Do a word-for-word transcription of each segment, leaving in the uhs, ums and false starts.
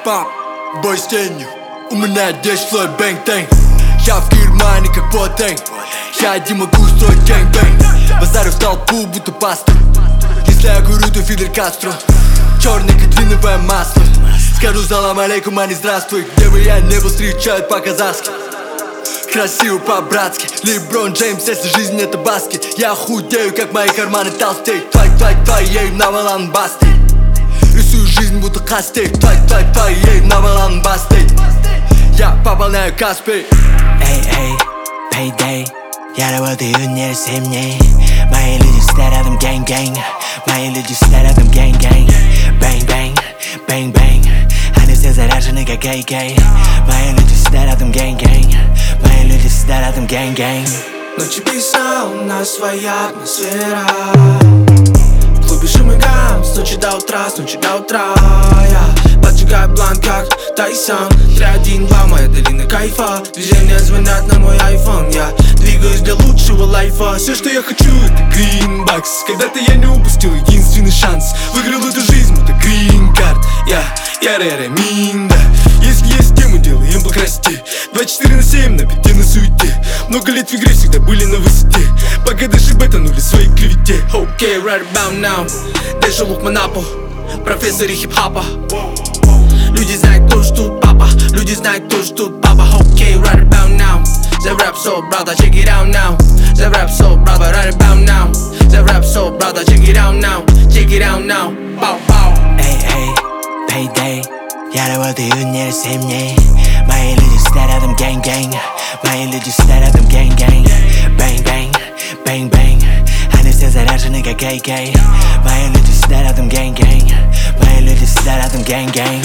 пап, бой с тенью. У меня десять слой бэнг-тэнг. Я в кармане как Ботэнг. Я не могу строить гэнг-бэнг. Базарю в толпу, будто пастор. Если я курю, то Фидель Кастро. Черный как длинное масло. Скажу салам алейкум, а не здравствуй. Где бы я не был, встречают по-казахски. Красиво по-братски. Леброн Джеймс, если жизнь это баскет. Я худею, как мои карманы толстеют. Твой, твой, твоей навалан бастей. Рисую жизнь, будто костей. Твой, твой, твоей навалан бастей. Я пополняю Каспий. Эй, эй, payday. Я работаю не семь дней. Мои люди стоят рядом, гэнг-гэнг. Мои люди стоят рядом, гэнг-гэнг. Бэнг-бэнг, бэнг-бэнг. Они все заряжены, как кей кей. Мои люди стоят рядом, гэнг-гэнг. Мои люди стоят рядом, гэнг-гэнг. Ночи писа, у нас своя атмосфера. В клубе шум и гам, с ночи до утра, с ночи до утра. Я поджигаю бланк, как Тайсон. Три, один, два, моя долина кайфа. Движения звонят на мой айфон. Я двигаюсь для лучшего лайфа. Все, что я хочу, это гринбакс. Когда-то я не упустил единственный шанс. Выиграл эту жизнь, это грин-карт. Я, я ре-ре минда. Если есть тему, делаем по красоте. двадцать четыре на семь, на пяти на суете. Много лет в игре, всегда были на высоте. Пока даже бетанули свои клевете. Okay, right about now. Держу лук монапо. Профессор хип-хапа. Люди знают, кто ж тут папа. Люди знают, кто ж тут папа. Okay, right about now. The rap so brother, check it out now. The rap so brother, right about now. The rap so brother, check it out now. Check it out now. Pow, pow. Эй, эй, payday. Я работаю не семь дней. Мои люди стоят рядом, гэнг-гэнг. Мои люди стоят рядом, гэнг-гэнг. Бэнг-бэнг, бэнг-бэнг. Они все заряжены, как кей кей. Мои люди стоят рядом, гэнг-гэнг. Мои люди стоят рядом, гэнг-гэнг.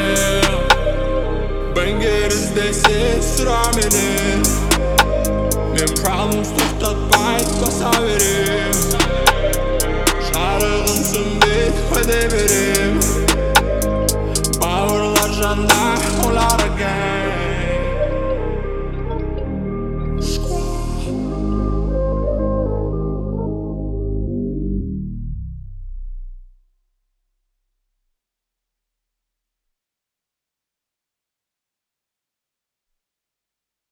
Бэнгеры здесь есть рамени. Мен problems тоқтатпайды баса берем. Жарығын сөнбей уәде берем. Бауырлар жанда олар гэнг.